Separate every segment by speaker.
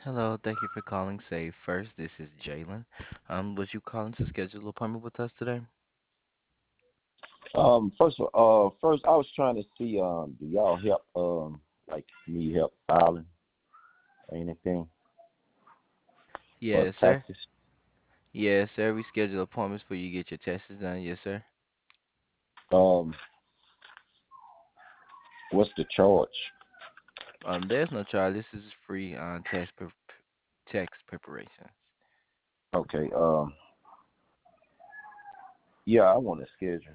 Speaker 1: Hello, thank you for calling Save First. This is Jalen. Was you calling to schedule an appointment with us today?
Speaker 2: First I was trying to see do y'all help like need help filing or anything for
Speaker 1: Yes, sir.
Speaker 2: taxes?
Speaker 1: Yes, sir. We schedule appointments for you to get your tests done. Yes, sir.
Speaker 2: Um, what's the charge?
Speaker 1: There's no charge. This is free text preparation.
Speaker 2: Okay. Yeah, I want to schedule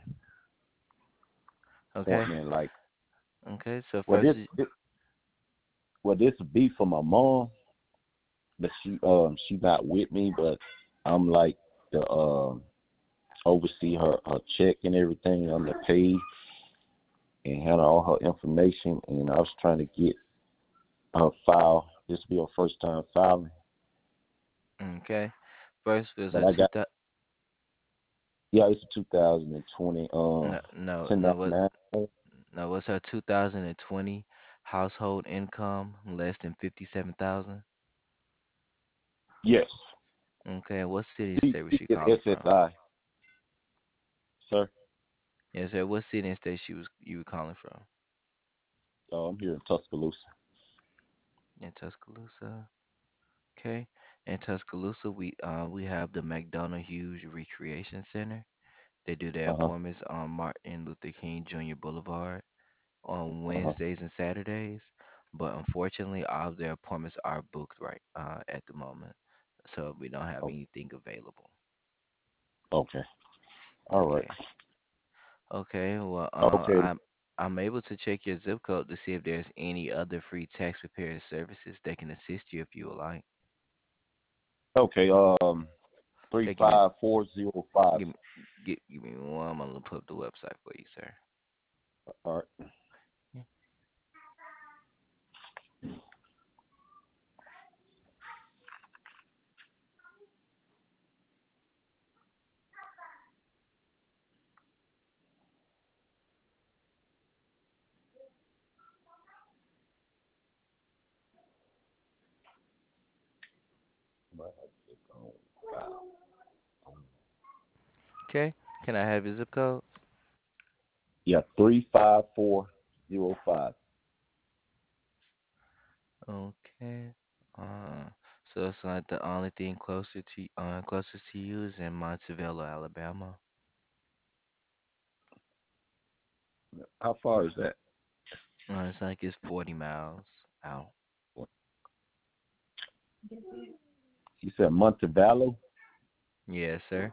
Speaker 1: Okay.
Speaker 2: appointment like
Speaker 1: Okay. So
Speaker 2: well
Speaker 1: first,
Speaker 2: this would be for my mom, but she not with me, but I'm like the oversee her check and everything. I'm the pay and handle all her information, and I was trying to get her file. This will be her first time filing.
Speaker 1: okay. First was
Speaker 2: But
Speaker 1: her
Speaker 2: I
Speaker 1: two
Speaker 2: got
Speaker 1: thousand.
Speaker 2: yeah, it's a 2020
Speaker 1: No, no, no. What?
Speaker 2: 1099.
Speaker 1: No, was her 2020 household income less than 57,000?
Speaker 2: Yes.
Speaker 1: Okay. What city and state was
Speaker 2: She
Speaker 1: she
Speaker 2: get
Speaker 1: calling from?
Speaker 2: SSI, sir.
Speaker 1: Yes, sir. What city and state you were calling from?
Speaker 2: I'm here in Tuscaloosa.
Speaker 1: In Tuscaloosa. Okay. In Tuscaloosa, we have the McDonough Hughes Recreation Center. They do their
Speaker 2: Uh huh.
Speaker 1: appointments on Martin Luther King Jr. Boulevard on
Speaker 2: Uh huh.
Speaker 1: Wednesdays and Saturdays. But unfortunately, all of their appointments are booked right at the moment, so we don't have
Speaker 2: Oh,
Speaker 1: anything available.
Speaker 2: okay. All right.
Speaker 1: Okay. Okay. Well,
Speaker 2: Okay.
Speaker 1: I'm able to check your zip code to see if there's any other free tax prepared services that can assist you if you would like.
Speaker 2: Okay. Three
Speaker 1: Okay,
Speaker 2: five four zero five.
Speaker 1: give me, give me one. I'm gonna put up the website for you, sir.
Speaker 2: All right.
Speaker 1: Yeah. Okay. Can I have your zip code?
Speaker 2: Yeah, 35405.
Speaker 1: Okay. Uh, so it's like the only thing closest to you is in Montevallo, Alabama.
Speaker 2: How far is that?
Speaker 1: It's like it's 40 miles out.
Speaker 2: You said Montevallo.
Speaker 1: Yes, sir.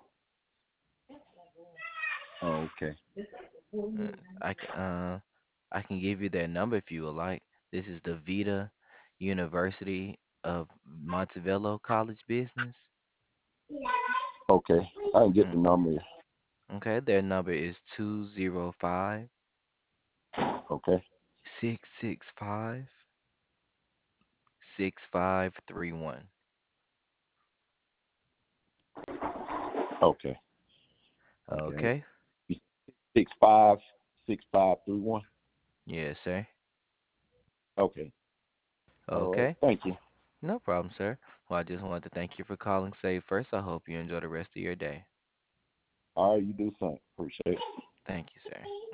Speaker 2: Oh, okay.
Speaker 1: Uh, I can give you their number if you would like. This is the Vita University of Montevallo College Business.
Speaker 2: Okay. I can get
Speaker 1: Mm,
Speaker 2: the number.
Speaker 1: okay, their number is 205
Speaker 2: Okay.
Speaker 1: 665 6531.
Speaker 2: Okay. Okay.
Speaker 1: Okay?
Speaker 2: 656531.
Speaker 1: Yes, sir.
Speaker 2: Okay. All right.
Speaker 1: Okay.
Speaker 2: Thank you.
Speaker 1: No problem, sir. Well, I just wanted to thank you for calling Save First. I hope you enjoy the rest of your day.
Speaker 2: All right. You do something. Appreciate it.
Speaker 1: Thank you, sir.